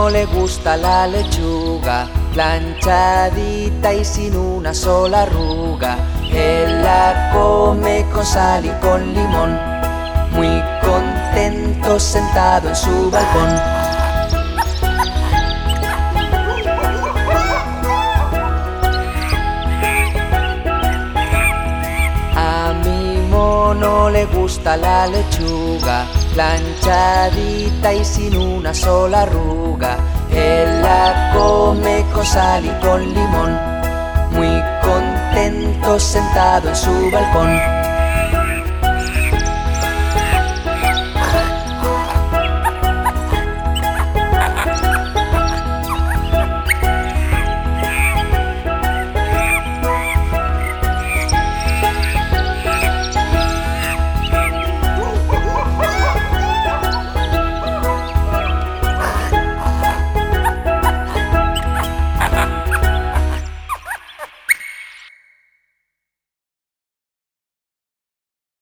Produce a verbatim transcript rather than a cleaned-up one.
mono le gusta la lechuga, planchadita y sin una sola arruga. Él la come con sal y con limón, muy contento sentado en su balcón. A mi mono le gusta la lechuga, planchadita y sin una sola arruga. Él la come con sal y con limón, muy contento sentado en su balcón.